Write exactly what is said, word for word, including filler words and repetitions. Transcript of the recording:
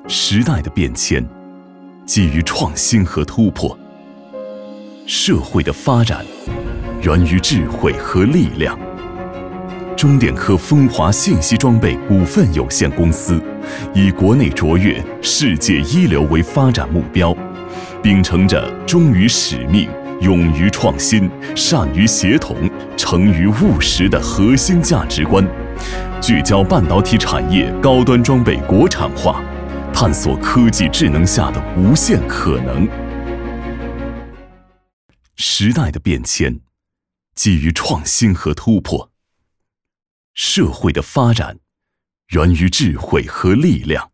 时代的变迁基于创新和突破，社会的发展源于智慧和力量。中电科风华信息装备股份有限公司以国内卓越、世界一流为发展目标，秉承着忠于使命、勇于创新、善于协同、诚于务实的核心价值观，聚焦半导体产业高端装备国产化，探索科技智能下的无限可能。时代的变迁基于创新和突破，社会的发展源于智慧和力量。